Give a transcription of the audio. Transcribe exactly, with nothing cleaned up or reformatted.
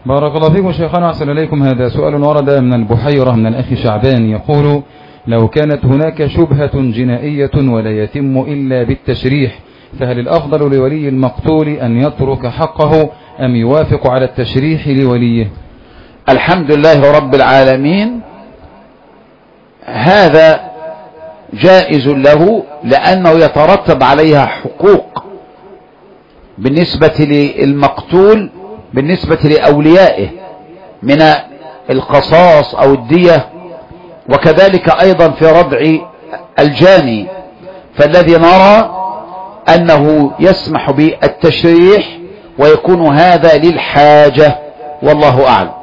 بارك الله فيكم شيخنا وأحسن إليكم. هذا سؤال ورد من البحيرة من الأخ شعبان يقول: لو كانت هناك شبهة جنائية ولا يتم إلا بالتشريح، فهل الأفضل لولي المقتول أن يترك حقه أم يوافق على التشريح لوليه؟ الحمد لله رب العالمين، هذا جائز له لأنه يترتب عليها حقوق بالنسبة للمقتول بالنسبة لأوليائه من القصاص أو الدية، وكذلك أيضا في ردع الجاني. فالذي نرى أنه يسمح بالتشريح ويكون هذا للحاجة، والله أعلم.